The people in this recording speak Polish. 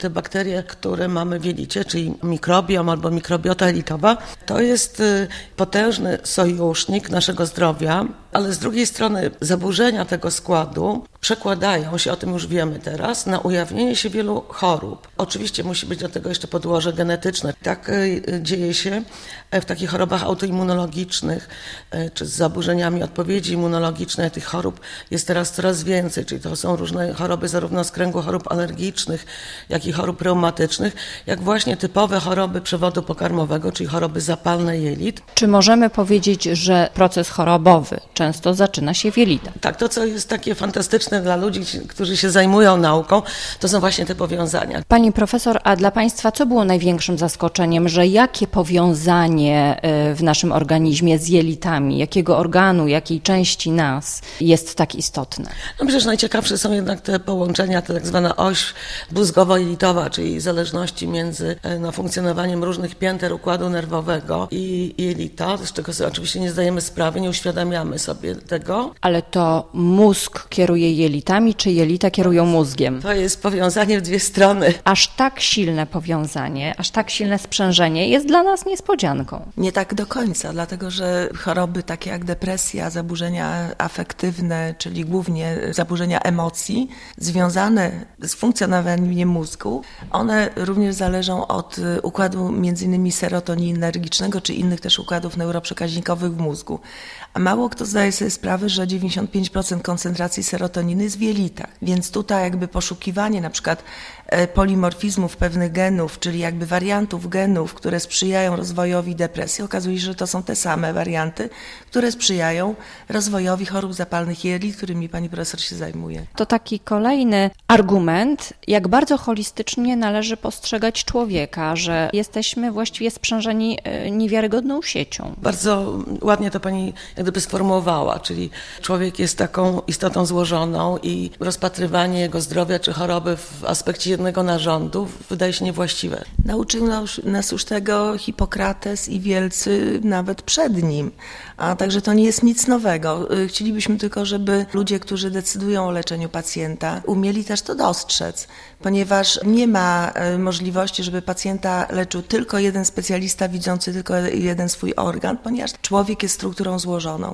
Te bakterie, które mamy w jelicie, czyli mikrobiom albo mikrobiota jelitowa, to jest potężny sojusznik naszego zdrowia, ale z drugiej strony zaburzenia tego składu przekładają się, o tym już wiemy teraz, na ujawnienie się wielu chorób. Oczywiście musi być do tego jeszcze podłoże genetyczne. Tak dzieje się w takich chorobach autoimmunologicznych, czy z zaburzeniami odpowiedzi immunologicznej. Tych chorób jest teraz coraz więcej, czyli to są różne choroby zarówno z kręgu chorób alergicznych, jak i chorób reumatycznych, jak właśnie typowe choroby przewodu pokarmowego, czyli choroby zapalne jelit. Czy możemy powiedzieć, że proces chorobowy często zaczyna się w jelitach? Tak, to co jest takie fantastyczne dla ludzi, którzy się zajmują nauką, to są właśnie te powiązania. Pani profesor, a dla Państwa co było największym zaskoczeniem, że jakie powiązanie w naszym organizmie z jelitami, jakiego organu, jakiej części nas jest tak istotne? No przecież najciekawsze są jednak te połączenia, ta tak zwana oś mózgowo-jelitowa, czyli zależności między funkcjonowaniem różnych pięter układu nerwowego i jelita, z czego sobie oczywiście nie zdajemy sprawy, nie uświadamiamy sobie tego. Ale to mózg kieruje jelitami, czy jelita kierują mózgiem? To jest powiązanie w dwie strony. Aż tak silne powiązanie, aż tak silne sprzężenie jest dla nas niespodzianką. Nie tak do końca, dlatego że choroby takie jak depresja, zaburzenia afektywne, czyli głównie zaburzenia emocji, związane z funkcjonowaniem mózgu, one również zależą od układu m.in. serotoninergicznego, czy innych też układów neuroprzekaźnikowych w mózgu. A mało kto zdaje sobie sprawę, że 95% koncentracji serotoniny jest w jelitach. Więc tutaj jakby poszukiwanie na przykład polimorfizmów pewnych genów, czyli jakby wariantów genów, które sprzyjają rozwojowi depresji, okazuje się, że to są te same warianty, które sprzyjają rozwojowi chorób zapalnych jelit, którymi pani profesor się zajmuje. To taki kolejny argument, jak bardzo holistycznie należy postrzegać człowieka, że jesteśmy właściwie sprzężeni niewiarygodną siecią. Bardzo ładnie to pani jak gdyby sformułowała, czyli człowiek jest taką istotą złożoną i rozpatrywanie jego zdrowia czy choroby w aspekcie jednego narządu wydaje się niewłaściwe. Nauczył nas już tego Hipokrates i wielcy nawet przed nim, a także to nie jest nic nowego. Chcielibyśmy tylko, żeby ludzie, którzy decydują o leczeniu pacjenta, umieli też to dostrzec, ponieważ nie ma możliwości, żeby pacjenta leczył tylko jeden specjalista widzący tylko jeden swój organ, ponieważ człowiek jest strukturą złożoną.